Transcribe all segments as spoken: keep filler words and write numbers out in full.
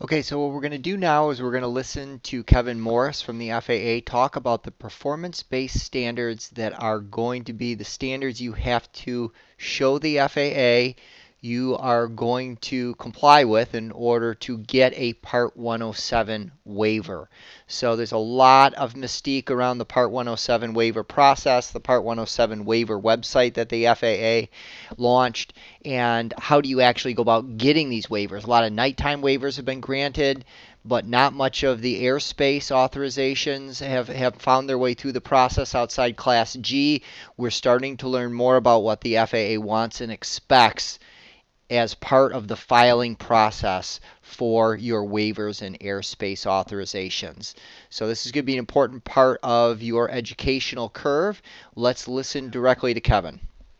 Okay, so what we're going to do now is we're going to listen to Kevin Morris from the F A A talk about the performance-based standards that are going to be the standards you have to show the F A A you are going to comply with in order to get a Part one oh seven waiver. So there's a lot of mystique around the Part one oh seven waiver process, the Part one oh seven waiver website that the F A A launched, and how do you actually go about getting these waivers. A lot of nighttime waivers have been granted, but not much of the airspace authorizations have, have found their way through the process outside Class G. We're starting to learn more about what the F A A wants and expects as part of the filing process for your waivers and airspace authorizations. So this is going to be an important part of your educational curve. Let's listen directly to Kevin.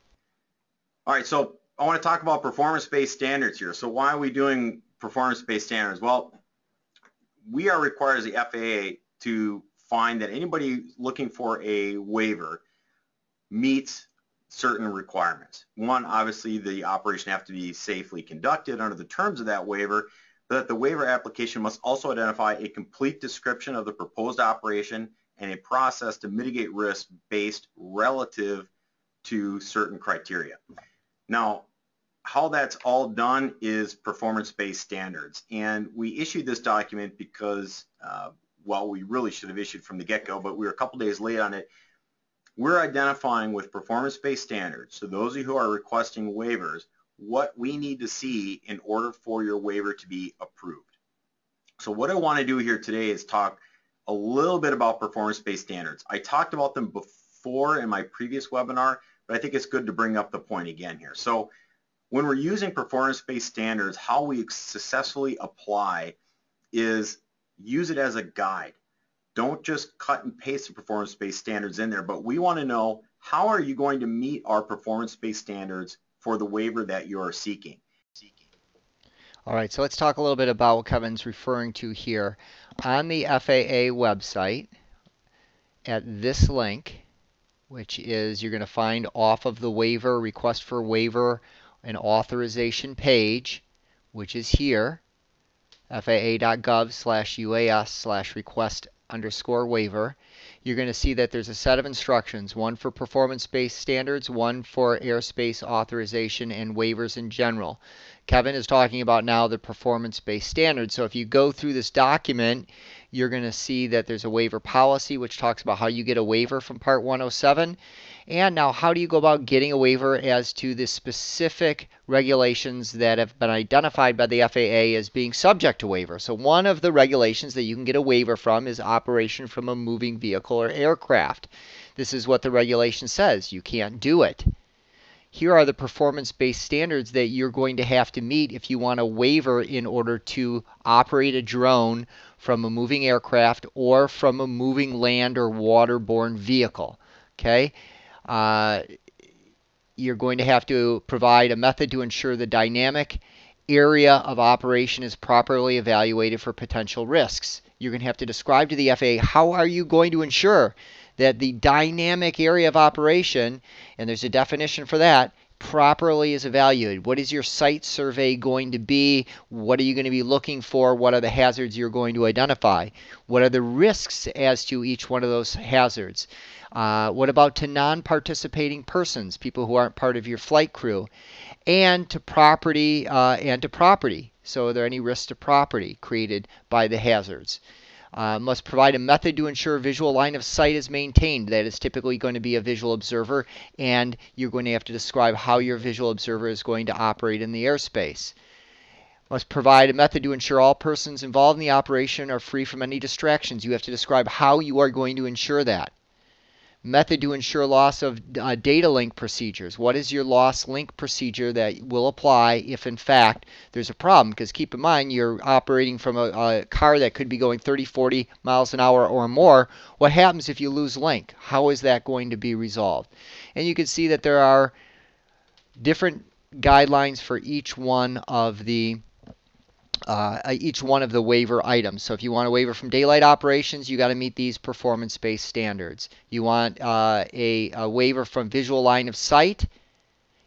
All right, so I want to talk about performance-based standards here. So why are we doing performance-based standards? Well, we are required as the F A A to find that anybody looking for a waiver meets certain requirements. One, obviously the operation have to be safely conducted under the terms of that waiver, but that the waiver application must also identify a complete description of the proposed operation and a process to mitigate risk based relative to certain criteria. Now, how that's all done is performance-based standards, and we issued this document because, uh, well, we really should have issued from the get-go, but we were a couple days late on it. We're identifying with performance-based standards, so those of you who are requesting waivers, what we need to see in order for your waiver to be approved. So what I want to do here today is talk a little bit about performance-based standards. I talked about them before in my previous webinar, but I think it's good to bring up the point again here. So when we're using performance-based standards, how we successfully apply is use it as a guide. Don't just cut and paste the performance-based standards in there, but we want to know how are you going to meet our performance-based standards for the waiver that you are seeking. All right, so let's talk a little bit about what Kevin's referring to here. On the F A A website, at this link, which is you're going to find off of the waiver, request for waiver, an authorization page, which is here, faa.gov slash UAS slash request underscore waiver. You're going to see that there's a set of instructions, one for performance-based standards, one for airspace authorization and waivers in general. Kevin is talking about now the performance-based standards. So if you go through this document, you're going to see that there's a waiver policy which talks about how you get a waiver from Part one oh seven. And now how do you go about getting a waiver as to the specific regulations that have been identified by the F A A as being subject to waiver. So one of the regulations that you can get a waiver from is operation from a moving vehicle or aircraft. This is what the regulation says. You can't do it. Here are the performance-based standards that you're going to have to meet if you want a waiver in order to operate a drone from a moving aircraft or from a moving land or waterborne vehicle. Okay? Uh, you're going to have to provide a method to ensure the dynamic area of operation is properly evaluated for potential risks. You're going to have to describe to the F A A how are you going to ensure that the dynamic area of operation, and there's a definition for that, properly is evaluated. What is your site survey going to be? What are you going to be looking for? What are the hazards you're going to identify? What are the risks as to each one of those hazards? Uh, what about to non-participating persons, people who aren't part of your flight crew? And to property, uh, and to property. So are there any risks to property created by the hazards? Uh, must provide a method to ensure visual line of sight is maintained. That is typically going to be a visual observer, and you're going to have to describe how your visual observer is going to operate in the airspace. Must provide a method to ensure all persons involved in the operation are free from any distractions. You have to describe how you are going to ensure that. Method to ensure loss of uh, data link procedures. What is your loss link procedure that will apply if in fact there's a problem? Because keep in mind you're operating from a, a car that could be going thirty, forty miles an hour or more. What happens if you lose link? How is that going to be resolved? And you can see that there are different guidelines for each one of the Uh, each one of the waiver items. So if you want a waiver from daylight operations, you got to meet these performance-based standards. You want uh, a, a waiver from visual line of sight,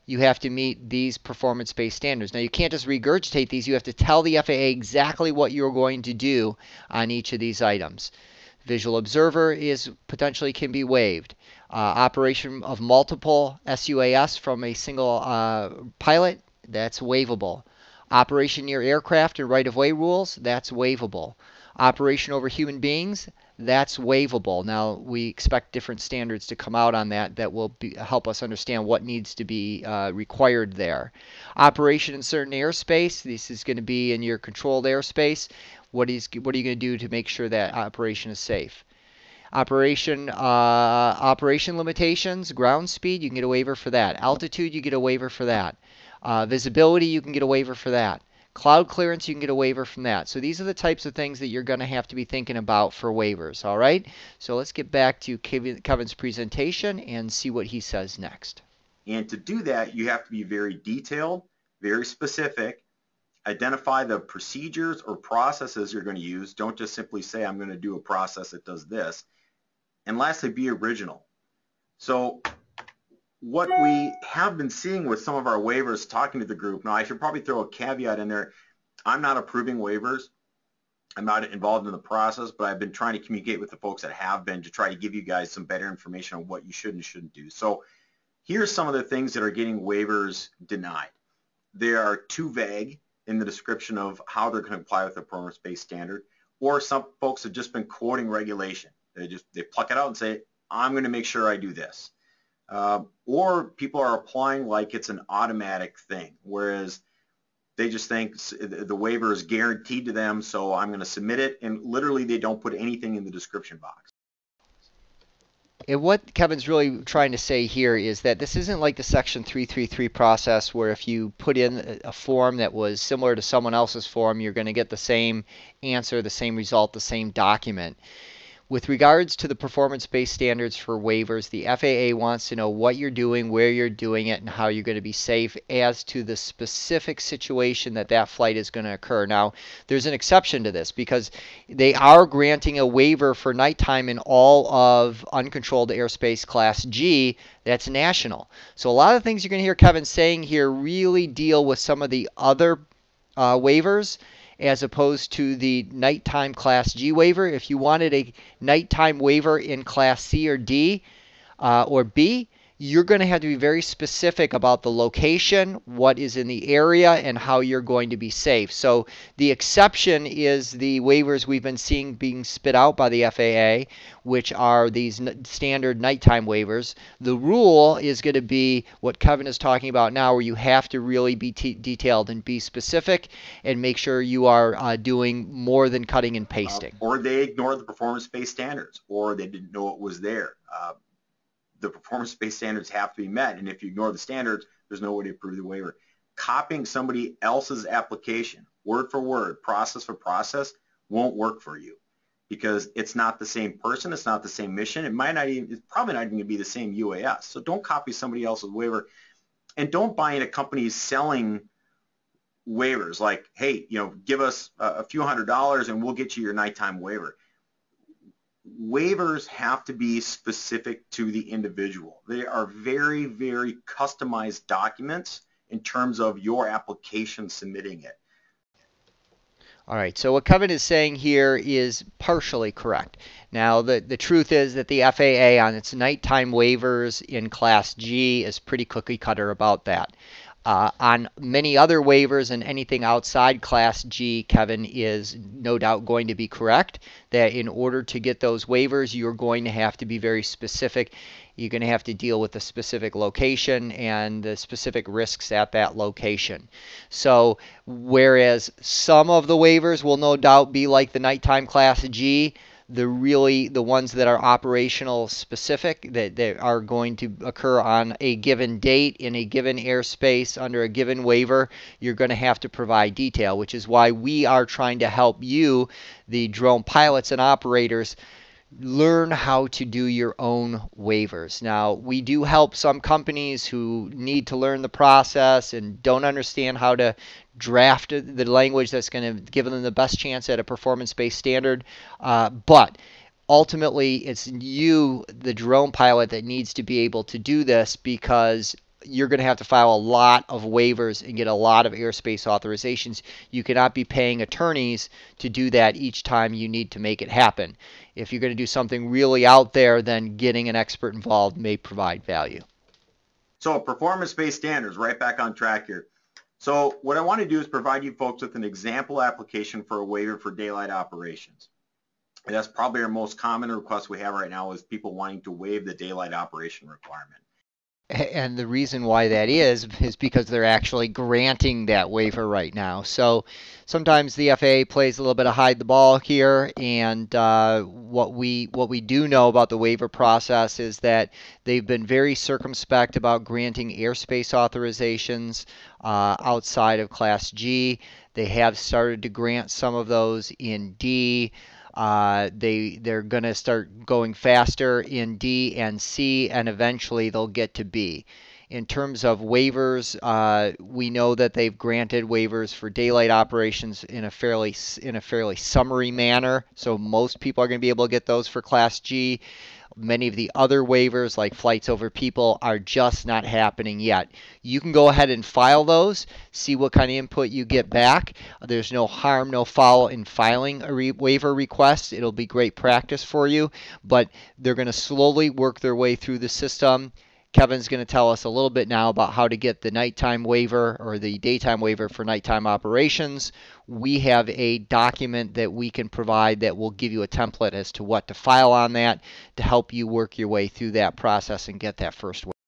you have to meet these performance-based standards. Now, you can't just regurgitate these. You have to tell the F A A exactly what you're going to do on each of these items. Visual observer is potentially can be waived. Uh, operation of multiple S U A S from a single uh, pilot, that's waivable. Operation near aircraft and right-of-way rules, that's waivable. Operation over human beings, that's waivable. Now, we expect different standards to come out on that that will be, help us understand what needs to be uh, required there. Operation in certain airspace, this is going to be in your controlled airspace. What is what are you going to do to make sure that operation is safe? Operation uh, operation limitations, ground speed, you can get a waiver for that. Altitude, you get a waiver for that. Uh, visibility, you can get a waiver for that. Cloud clearance, you can get a waiver from that. So these are the types of things that you're going to have to be thinking about for waivers, all right? So let's get back to Kevin's presentation and see what he says next. And to do that, you have to be very detailed, very specific, identify the procedures or processes you're going to use. Don't just simply say, I'm going to do a process that does this. And lastly, be original. So what we have been seeing with some of our waivers, talking to the group, now I should probably throw a caveat in there. I'm not approving waivers. I'm not involved in the process, but I've been trying to communicate with the folks that have been to try to give you guys some better information on what you should and shouldn't do. So here's some of the things that are getting waivers denied. They are too vague in the description of how they're going to apply with the performance-based standard, or some folks have just been quoting regulation. They just they pluck it out and say, I'm going to make sure I do this. Uh, or people are applying like it's an automatic thing, whereas they just think the waiver is guaranteed to them, so I'm going to submit it, and literally they don't put anything in the description box. And what Kevin's really trying to say here is that this isn't like the Section three thirty-three process where if you put in a form that was similar to someone else's form, you're going to get the same answer, the same result, the same document. With regards to the performance-based standards for waivers, the F A A wants to know what you're doing, where you're doing it, and how you're going to be safe as to the specific situation that that flight is going to occur. Now, there's an exception to this because they are granting a waiver for nighttime in all of uncontrolled airspace Class G. That's national. So a lot of things you're going to hear Kevin saying here really deal with some of the other uh, waivers as opposed to the nighttime Class G waiver. If you wanted a nighttime waiver in Class C or D uh, or B, you're going to have to be very specific about the location, what is in the area, and how you're going to be safe. So the exception is the waivers we've been seeing being spit out by the F A A, which are these standard nighttime waivers. The rule is going to be what Kevin is talking about now, where you have to really be t- detailed and be specific and make sure you are uh, doing more than cutting and pasting. Uh, or they ignored the performance-based standards, or they didn't know it was there. Uh, the performance-based standards have to be met, and if you ignore the standards, there's no way to approve the waiver. Copying somebody else's application, word for word, process for process, won't work for you because it's not the same person, it's not the same mission, it might not even, it's probably not even going to be the same U A S. So don't copy somebody else's waiver, and don't buy into companies selling waivers like, hey, you know, give us a few hundred dollars and we'll get you your nighttime waiver. Waivers have to be specific to the individual. They are very, very customized documents in terms of your application submitting it. All right, so what Kevin is saying here is partially correct. Now, the, the truth is that the F A A on its nighttime waivers in Class G is pretty cookie cutter about that. Uh, on many other waivers and anything outside Class G, Kevin is no doubt going to be correct that in order to get those waivers, you're going to have to be very specific. You're going to have to deal with the specific location and the specific risks at that location. So whereas some of the waivers will no doubt be like the nighttime Class G, the really the ones that are operational specific that, that are going to occur on a given date in a given airspace under a given waiver, you're going to have to provide detail, which is why we are trying to help you, the drone pilots and operators, learn how to do your own waivers. Now, we do help some companies who need to learn the process and don't understand how to draft the language that's going to give them the best chance at a performance-based standard. Uh, but ultimately, it's you, the drone pilot, that needs to be able to do this because you're going to have to file a lot of waivers and get a lot of airspace authorizations. You cannot be paying attorneys to do that each time you need to make it happen. If you're going to do something really out there, then getting an expert involved may provide value. So performance-based standards, right back on track here. So what I want to do is provide you folks with an example application for a waiver for daylight operations. And that's probably our most common request we have right now, is people wanting to waive the daylight operation requirement. And the reason why that is is because they're actually granting that waiver right now. So sometimes the F A A plays a little bit of hide the ball here, and uh, what we what we do know about the waiver process is that they've been very circumspect about granting airspace authorizations uh, outside of Class G. They have started to grant some of those in D. Uh, they they're going to start going faster in D and C, and eventually they'll get to B. In terms of waivers, uh, we know that they've granted waivers for daylight operations in a fairly in a fairly summary manner. So most people are going to be able to get those for Class G. Many of the other waivers, like flights over people, are just not happening yet. You can go ahead and file those, see what kind of input you get back. There's no harm, no foul in filing a re- waiver request. It'll be great practice for you, but they're going to slowly work their way through the system. Kevin's going to tell us a little bit now about how to get the nighttime waiver or the daytime waiver for nighttime operations. We have a document that we can provide that will give you a template as to what to file on that to help you work your way through that process and get that first waiver.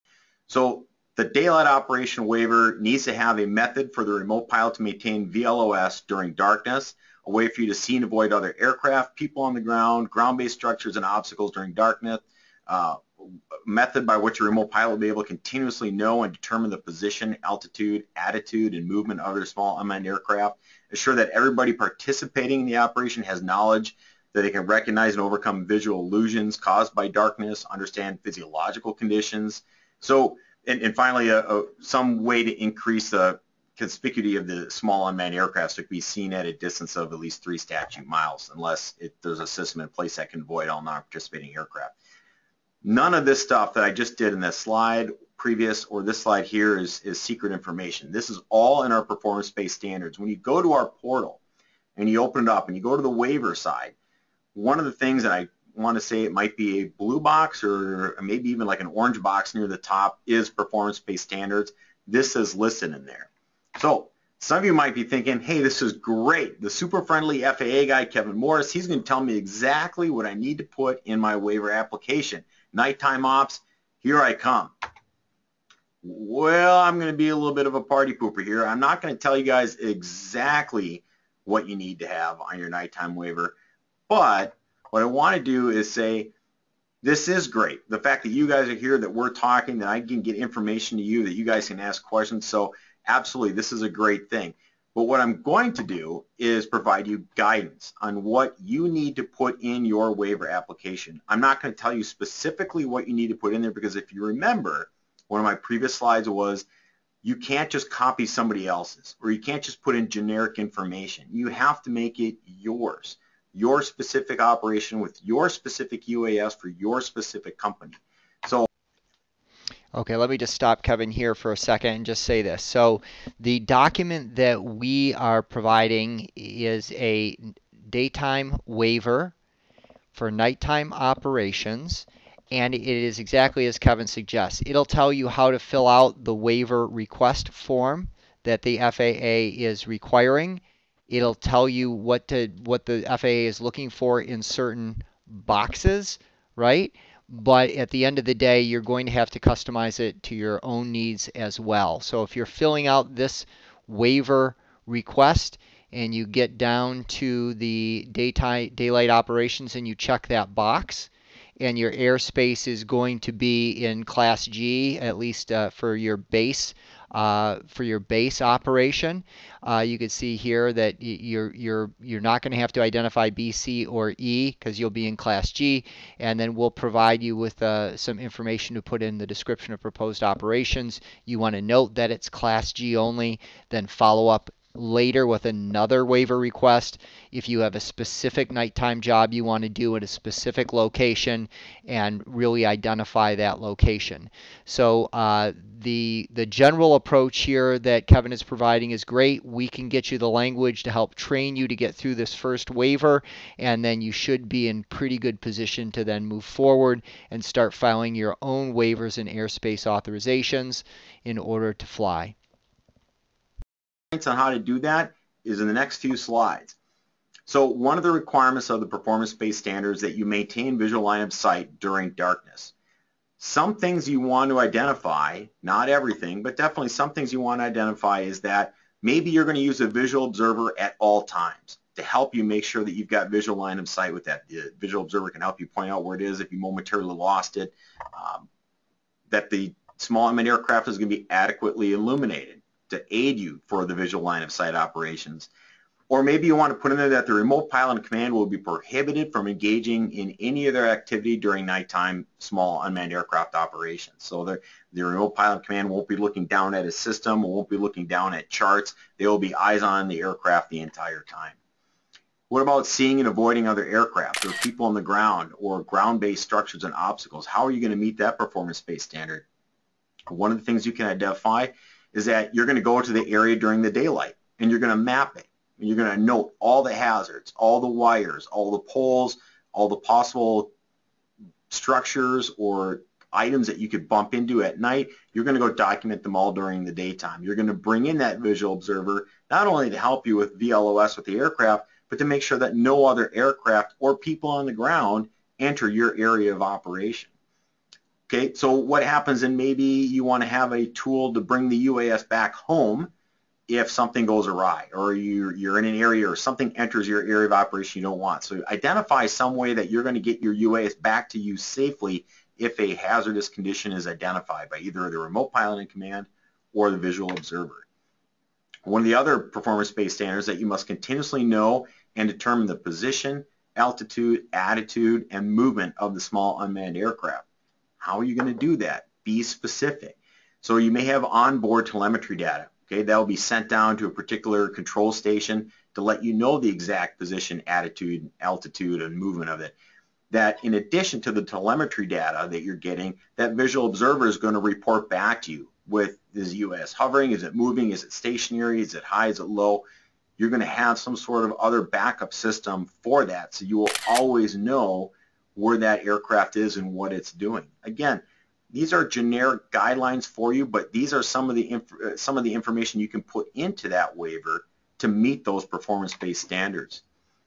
So the daylight operation waiver needs to have a method for the remote pilot to maintain V L O S during darkness, a way for you to see and avoid other aircraft, people on the ground, ground-based structures, and obstacles during darkness. Uh, method by which a remote pilot will be able to continuously know and determine the position, altitude, attitude, and movement of their small unmanned aircraft. Ensure that everybody participating in the operation has knowledge that they can recognize and overcome visual illusions caused by darkness, understand physiological conditions. So, and, and finally, a, a, some way to increase the conspicuity of the small unmanned aircraft so it can be seen at a distance of at least three statute miles, unless it, there's a system in place that can avoid all non-participating aircraft. None of this stuff that I just did in this slide previous or this slide here is, is secret information. This is all in our performance-based standards. When you go to our portal and you open it up and you go to the waiver side, one of the things that I want to say, it might be a blue box or maybe even like an orange box near the top, is performance-based standards. This is listed in there. So some of you might be thinking, hey, this is great. The super friendly F A A guy, Kevin Morris, he's going to tell me exactly what I need to put in my waiver application. Nighttime ops, here I come. Well, I'm going to be a little bit of a party pooper here. I'm not going to tell you guys exactly what you need to have on your nighttime waiver, but what I want to do is say, this is great. The fact that you guys are here, that we're talking, that I can get information to you, that you guys can ask questions. So absolutely, this is a great thing. But what I'm going to do is provide you guidance on what you need to put in your waiver application. I'm not going to tell you specifically what you need to put in there, because if you remember, one of my previous slides was you can't just copy somebody else's, or you can't just put in generic information. You have to make it yours, your specific operation with your specific U A S for your specific company. So Okay, let me just stop Kevin here for a second and just say this. So the document that we are providing is a daytime waiver for nighttime operations, and it is exactly as Kevin suggests. It'll tell you how to fill out the waiver request form that the F A A is requiring. It'll tell you what to what the F A A is looking for in certain boxes, right? But at the end of the day, you're going to have to customize it to your own needs as well. So if you're filling out this waiver request and you get down to the daytime daylight operations and you check that box, and your airspace is going to be in Class G, at least uh, for your base uh, for your base operation. Uh, you can see here that you're you're you're not going to have to identify B, C, or E because you'll be in Class G, and then we'll provide you with uh, some information to put in the description of proposed operations. You want to note that it's Class G only, then follow up later with another waiver request if you have a specific nighttime job you want to do at a specific location and really identify that location. So uh, the the general approach here that Kevin is providing is great. We can get you the language to help train you to get through this first waiver, and then you should be in pretty good position to then move forward and start filing your own waivers and airspace authorizations in order to fly. On how to do that is in the next few slides. So one of the requirements of the performance-based standards is that you maintain visual line of sight during darkness. Some things you want to identify, not everything, but definitely some things you want to identify is that maybe you're going to use a visual observer at all times to help you make sure that you've got visual line of sight with that. The visual observer can help you point out where it is if you momentarily lost it, um, that the small unmanned aircraft is going to be adequately illuminated to aid you for the visual line of sight operations. Or maybe you want to put in there that the remote pilot in command will be prohibited from engaging in any other activity during nighttime small unmanned aircraft operations. So the, the remote pilot in command won't be looking down at his system, won't be looking down at charts. They will be eyes on the aircraft the entire time. What about seeing and avoiding other aircraft or people on the ground or ground-based structures and obstacles? How are you going to meet that performance-based standard? One of the things you can identify is that you're going to go to the area during the daylight and you're going to map it. You're going to note all the hazards, all the wires, all the poles, all the possible structures or items that you could bump into at night. You're going to go document them all during the daytime. You're going to bring in that visual observer not only to help you with V L O S with the aircraft, but to make sure that no other aircraft or people on the ground enter your area of operation. Okay, so what happens, and maybe you want to have a tool to bring the U A S back home if something goes awry, or you're, you're in an area or something enters your area of operation you don't want. So identify some way that you're going to get your U A S back to you safely if a hazardous condition is identified by either the remote pilot in command or the visual observer. One of the other performance-based standards that you must continuously know and determine the position, altitude, attitude, and movement of the small unmanned aircraft. How are you going to do that? Be specific. So you may have onboard telemetry data. Okay, that will be sent down to a particular control station to let you know the exact position, attitude, altitude, and movement of it. That in addition to the telemetry data that you're getting, that visual observer is going to report back to you with, is U A S hovering, is it moving, is it stationary, is it high, is it low? You're going to have some sort of other backup system for that, so you will always know where that aircraft is and what it's doing. Again, these are generic guidelines for you, but these are some of the inf some of the information you can put into that waiver to meet those performance-based standards.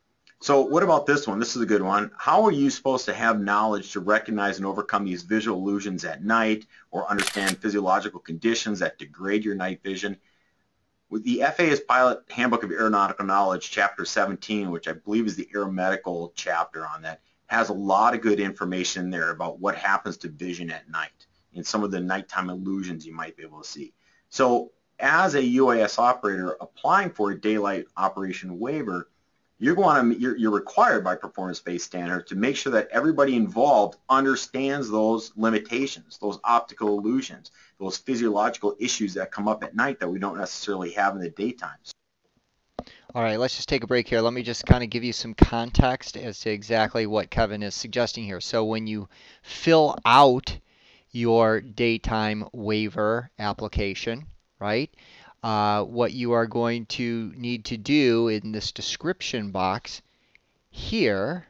So what about this one? This is a good one. How are you supposed to have knowledge to recognize and overcome these visual illusions at night or understand physiological conditions that degrade your night vision? With the F A A's Pilot Handbook of Aeronautical Knowledge, Chapter seventeen, which I believe is the aeromedical chapter on that, has a lot of good information there about what happens to vision at night and some of the nighttime illusions you might be able to see. So as a U A S operator applying for a daylight operation waiver, you're, going to, you're, you're required by performance-based standards to make sure that everybody involved understands those limitations, those optical illusions, those physiological issues that come up at night that we don't necessarily have in the daytime. All right, let's just take a break here. Let me just kind of give you some context as to exactly what Kevin is suggesting here. So when you fill out your daytime waiver application, right, uh, what you are going to need to do in this description box here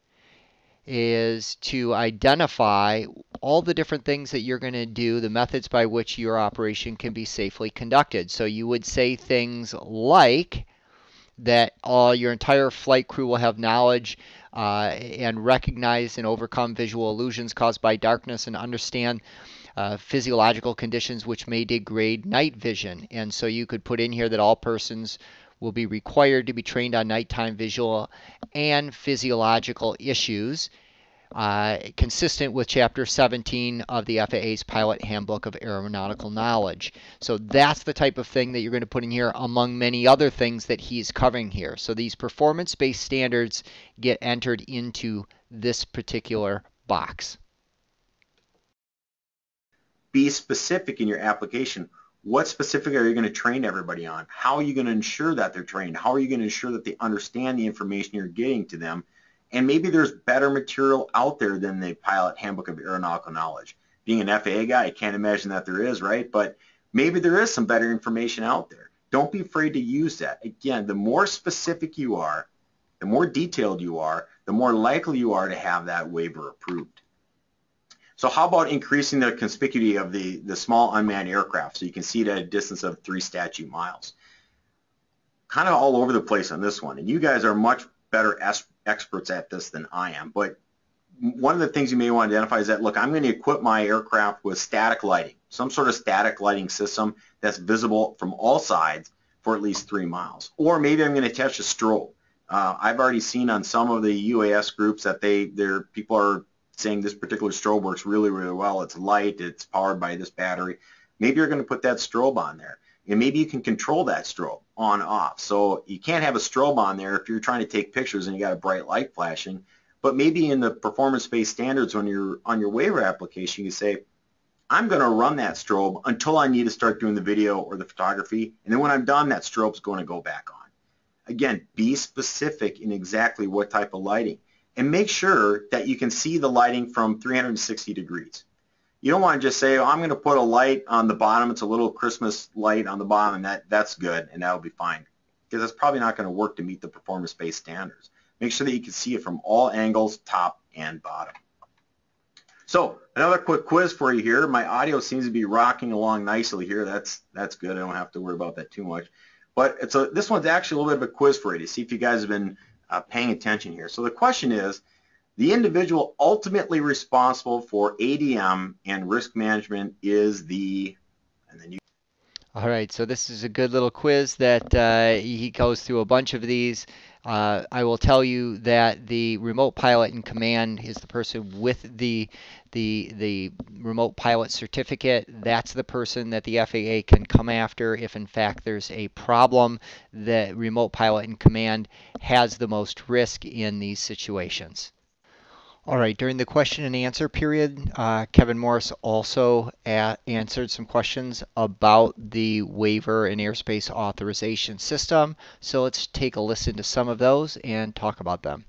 is to identify all the different things that you're going to do, the methods by which your operation can be safely conducted. So you would say things like that all your entire flight crew will have knowledge uh, and recognize and overcome visual illusions caused by darkness and understand uh, physiological conditions which may degrade night vision. And so you could put in here that all persons will be required to be trained on nighttime visual and physiological issues Uh, consistent with Chapter seventeen of the F A A's Pilot Handbook of Aeronautical Knowledge. So that's the type of thing that you're going to put in here among many other things that he's covering here. So these performance-based standards get entered into this particular box. Be specific in your application. What specifically are you going to train everybody on? How are you going to ensure that they're trained? How are you going to ensure that they understand the information you're getting to them? And maybe there's better material out there than the Pilot Handbook of Aeronautical Knowledge. Being an F A A guy, I can't imagine that there is, right? But maybe there is some better information out there. Don't be afraid to use that. Again, the more specific you are, the more detailed you are, the more likely you are to have that waiver approved. So how about increasing the conspicuity of the, the small unmanned aircraft so you can see it at a distance of three statute miles? Kind of all over the place on this one, and you guys are much better experts at this than I am, but one of the things you may want to identify is that, look, I'm going to equip my aircraft with static lighting, some sort of static lighting system that's visible from all sides for at least three miles. Or maybe I'm going to attach a strobe. Uh, I've already seen on some of the U A S groups that they, their people are saying this particular strobe works really, really well. It's light, it's powered by this battery. Maybe you're going to put that strobe on there. And maybe you can control that strobe on off. So you can't have a strobe on there if you're trying to take pictures and you got a bright light flashing. But maybe in the performance-based standards when you're on your waiver application, you say, I'm going to run that strobe until I need to start doing the video or the photography. And then when I'm done, that strobe's going to go back on. Again, be specific in exactly what type of lighting. And make sure that you can see the lighting from three hundred sixty degrees. You don't want to just say, oh, I'm going to put a light on the bottom. It's a little Christmas light on the bottom, and that, that's good, and that'll be fine. Because that's probably not going to work to meet the performance-based standards. Make sure that you can see it from all angles, top and bottom. So another quick quiz for you here. My audio seems to be rocking along nicely here. That's, that's good. I don't have to worry about that too much. But it's a, this one's actually a little bit of a quiz for you to see if you guys have been uh, paying attention here. So the question is, the individual ultimately responsible for A D M and risk management is the, and then you. All right, so this is a good little quiz that uh, he goes through a bunch of these. Uh, I will tell you that the remote pilot in command is the person with the the the remote pilot certificate. That's the person that the F A A can come after if in fact there's a problem. The remote pilot in command has the most risk in these situations. All right, during the question and answer period, uh, Kevin Morris also a- answered some questions about the waiver and airspace authorization system. So let's take a listen to some of those and talk about them.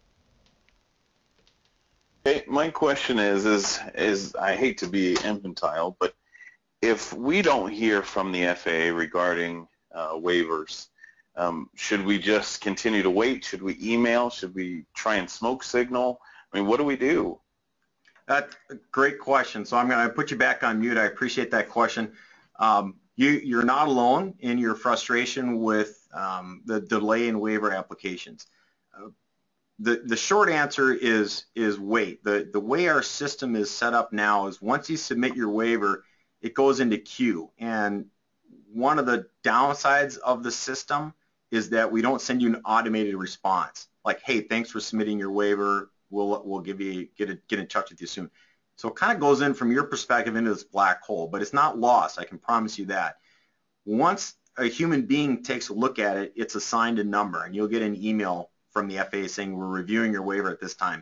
Okay, my question is, is, is I hate to be infantile, but if we don't hear from the F A A regarding uh, waivers, um, should we just continue to wait? Should we email? Should we try and smoke signal? I mean, what do we do? That's a great question. So I'm going to put you back on mute. I appreciate that question. Um, you, you're not alone in your frustration with um, the delay in waiver applications. Uh, the, the short answer is, is wait. The, the way our system is set up now is once you submit your waiver, it goes into queue. And one of the downsides of the system is that we don't send you an automated response. Like, hey, thanks for submitting your waiver. We'll, we'll give you, get, a, get in touch with you soon. So it kind of goes in from your perspective into this black hole, but it's not lost. I can promise you that. Once a human being takes a look at it, it's assigned a number, and you'll get an email from the F A A saying, we're reviewing your waiver at this time.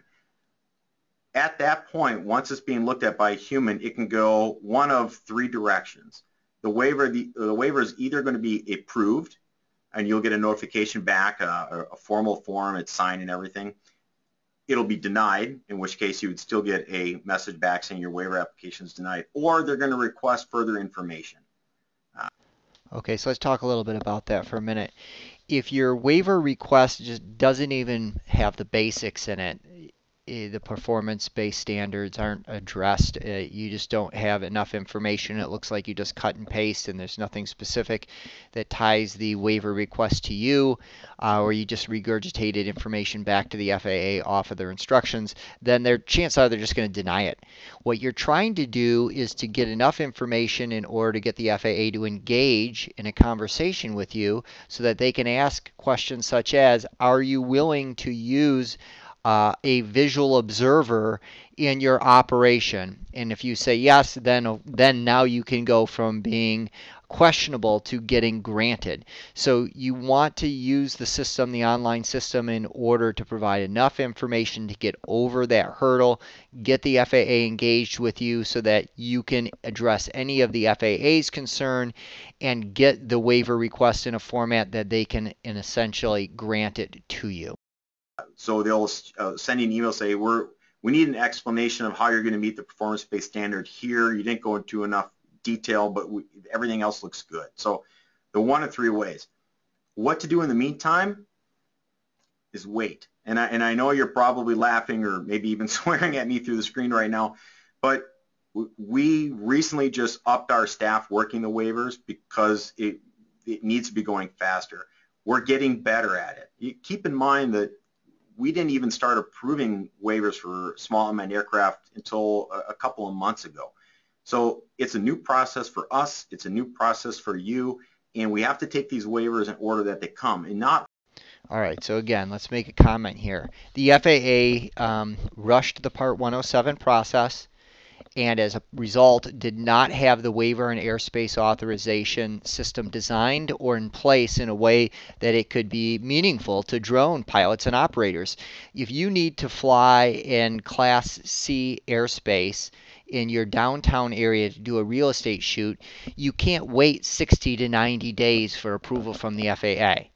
At that point, once it's being looked at by a human, it can go one of three directions. The waiver, the, the waiver is either going to be approved, and you'll get a notification back, a, a formal form, it's signed and everything. It'll be denied, in which case you would still get a message back saying your waiver application is denied, or they're going to request further information. Uh, okay, so let's talk a little bit about that for a minute. If your waiver request just doesn't even have the basics in it, the performance-based standards aren't addressed, uh, you just don't have enough information, it looks like you just cut and paste and there's nothing specific that ties the waiver request to you, uh, or you just regurgitated information back to the F A A off of their instructions, then their chances are they're just going to deny it. What you're trying to do is to get enough information in order to get the F A A to engage in a conversation with you so that they can ask questions such as, are you willing to use uh, a visual observer in your operation. And if you say yes, then then now you can go from being questionable to getting granted. So you want to use the system, the online system, in order to provide enough information to get over that hurdle, get the F A A engaged with you so that you can address any of the F A A's concern and get the waiver request in a format that they can and essentially grant it to you. So they'll uh, send you an email, say, we're we need an explanation of how you're going to meet the performance-based standard here. You didn't go into enough detail, but we, everything else looks good. So the one of three ways. What to do in the meantime is wait. And I, and I know you're probably laughing or maybe even swearing at me through the screen right now, but we recently just upped our staff working the waivers because it, it needs to be going faster. We're getting better at it. You keep in mind that we didn't even start approving waivers for small unmanned aircraft until a, a couple of months ago. So it's a new process for us. It's a new process for you. And we have to take these waivers in order that they come and not. All right, so again, let's make a comment here. The F A A um, rushed the Part one oh seven process, and as a result did not have the waiver and airspace authorization system designed or in place in a way that it could be meaningful to drone pilots and operators. If you need to fly in Class C airspace in your downtown area to do a real estate shoot, you can't wait sixty to ninety days for approval from the F A A.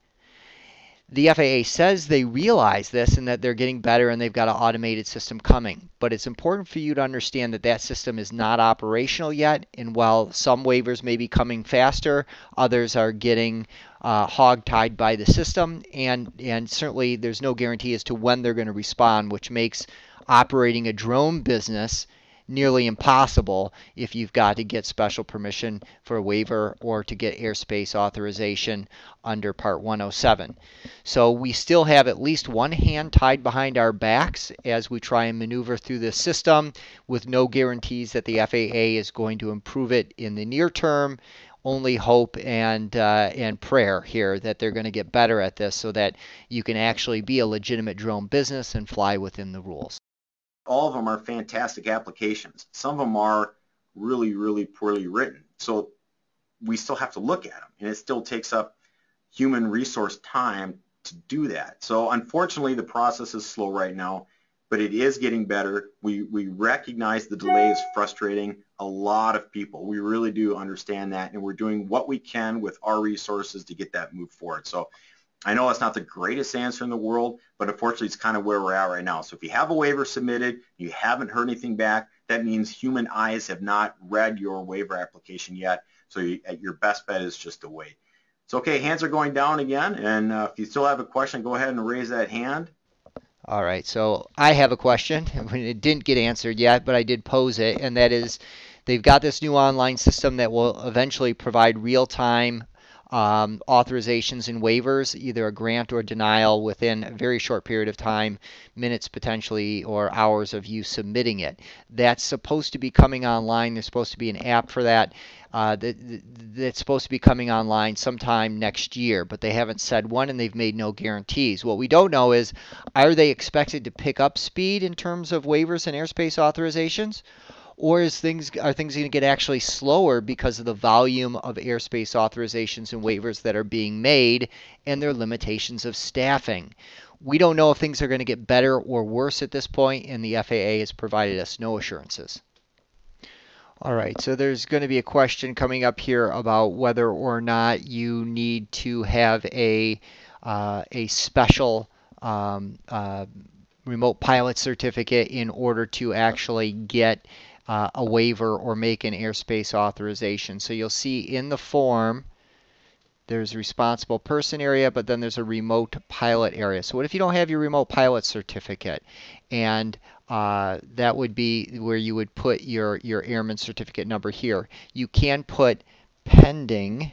The F A A says they realize this and that they're getting better and they've got an automated system coming. But it's important for you to understand that that system is not operational yet. And while some waivers may be coming faster, others are getting uh, hog-tied by the system. And, and certainly there's no guarantee as to when they're going to respond, which makes operating a drone business nearly impossible if you've got to get special permission for a waiver or to get airspace authorization under Part one oh seven. So we still have at least one hand tied behind our backs as we try and maneuver through this system with no guarantees that the F A A is going to improve it in the near term. Only hope and uh, and prayer here that they're going to get better at this so that you can actually be a legitimate drone business and fly within the rules. All of them are fantastic applications. Some of them are really, really poorly written. So we still have to look at them, and it still takes up human resource time to do that. So unfortunately, the process is slow right now, but it is getting better. We, we recognize the delay is frustrating a lot of people. We really do understand that, and we're doing what we can with our resources to get that moved forward. So I know it's not the greatest answer in the world, but unfortunately it's kind of where we're at right now. So if you have a waiver submitted, you haven't heard anything back, that means human eyes have not read your waiver application yet. So you, your best bet is just to wait. So okay, hands are going down again, and uh, if you still have a question, go ahead and raise that hand. All right, so I have a question. It didn't get answered yet, but I did pose it, and that is they've got this new online system that will eventually provide real-time Um, authorizations and waivers, either a grant or denial within a very short period of time, minutes potentially or hours of you submitting it. That's supposed to be coming online. There's supposed to be an app for that. Uh, that, that's supposed to be coming online sometime next year, but they haven't said when and they've made no guarantees. What we don't know is, are they expected to pick up speed in terms of waivers and airspace authorizations? Or is things are things going to get actually slower because of the volume of airspace authorizations and waivers that are being made and their limitations of staffing? We don't know if things are going to get better or worse at this point, and the F A A has provided us no assurances. All right, so there's going to be a question coming up here about whether or not you need to have a uh, a special um, uh, remote pilot certificate in order to actually get Uh, a waiver or make an airspace authorization. So you'll see in the form there's a responsible person area, but then there's a remote pilot area. So what if you don't have your remote pilot certificate? And uh, that would be where you would put your, your airman certificate number here. You can put pending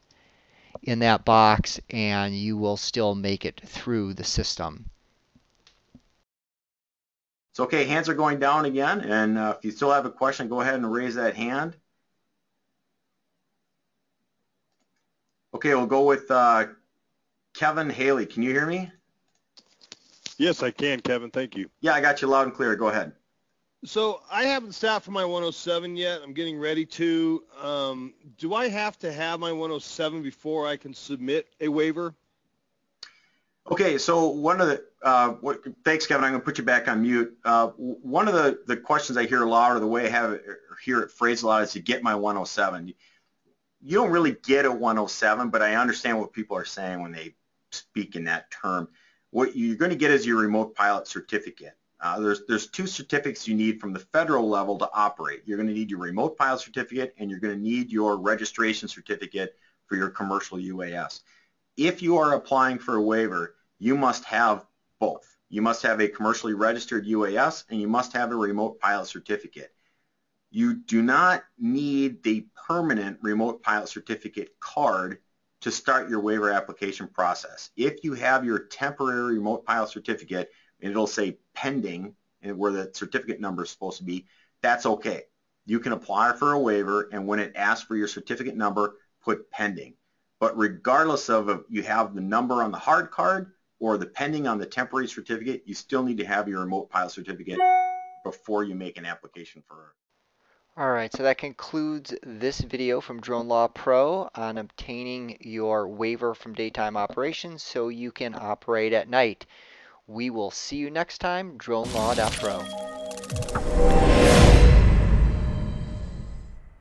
in that box and you will still make it through the system. So okay, hands are going down again, and uh, if you still have a question, go ahead and raise that hand. Okay, we'll go with uh, Kevin Haley. Can you hear me? Yes, I can, Kevin. Thank you. Yeah, I got you loud and clear. Go ahead. So I haven't sat for my one oh seven yet. I'm getting ready to. Um, do I have to have my one oh seven before I can submit a waiver? Okay, so one of the, uh, what, thanks, Kevin. I'm going to put you back on mute. Uh, one of the, the questions I hear a lot, or the way I have it, or hear it phrased a lot, is to get my one oh seven. You don't really get a one oh seven, but I understand what people are saying when they speak in that term. What you're going to get is your remote pilot certificate. Uh, there's, there's two certificates you need from the federal level to operate. You're going to need your remote pilot certificate, and you're going to need your registration certificate for your commercial U A S. If you are applying for a waiver, you must have both. You must have a commercially registered U A S, and you must have a remote pilot certificate. You do not need the permanent remote pilot certificate card to start your waiver application process. If you have your temporary remote pilot certificate, and it'll say pending, and where the certificate number is supposed to be, that's okay. You can apply for a waiver, and when it asks for your certificate number, put pending. But regardless of if you have the number on the hard card or the pending on the temporary certificate, you still need to have your remote pilot certificate before you make an application for. All right, so that concludes this video from Drone Law Pro on obtaining your waiver from daytime operations so you can operate at night. We will see you next time, Drone Law dot pro.